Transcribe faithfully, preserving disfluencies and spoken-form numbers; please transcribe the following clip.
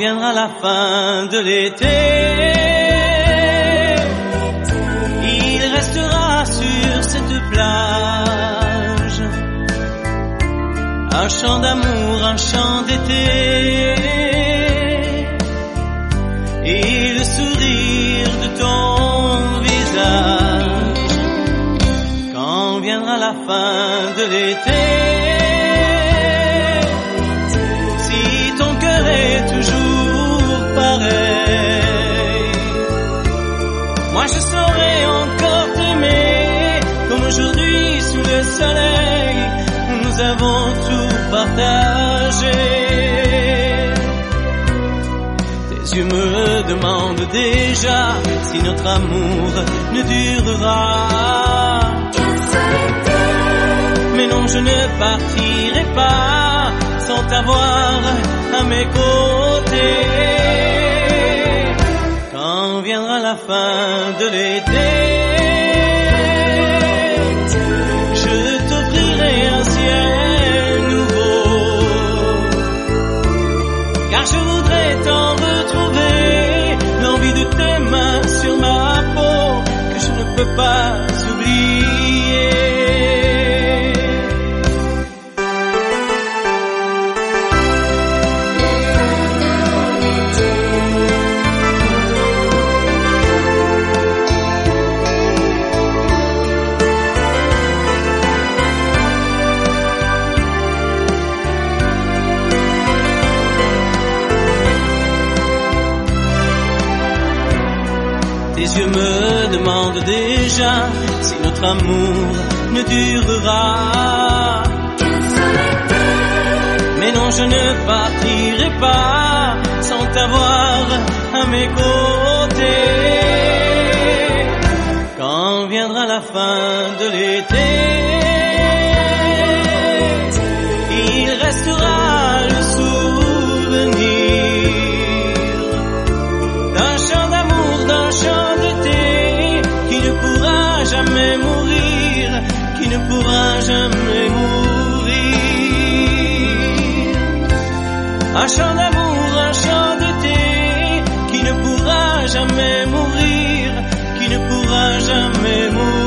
viendra la fin de l'été, il restera sur cette plage un chant d'amour, un chant d'été, et le sourire de ton visage. Quand viendra la fin de l'été, si ton cœur est toujours pareil, moi je saurai encore t'aimer comme aujourd'hui sous le soleil où nous avons tout partagé. Tes yeux me demandent déjà si notre amour ne durera. Mais non, je ne partirai pas sans t'avoir à mes côtés. Quand viendra la fin de l'été, je t'offrirai un ciel nouveau, car je voudrais t'en retrouver, l'envie de tes mains sur ma peau que je ne peux pas oublier. Tes yeux me demandent déjà si notre amour ne durera. Mais non, je ne partirai pas sans t'avoir à mes côtés. Quand viendra la fin de l'été, il restera le souvenir d'un chant d'amour, d'un chant qui ne pourra jamais mourir, qui ne pourra jamais mourir. Un chant d'amour, un chant d'été, qui ne pourra jamais mourir, qui ne pourra jamais mourir.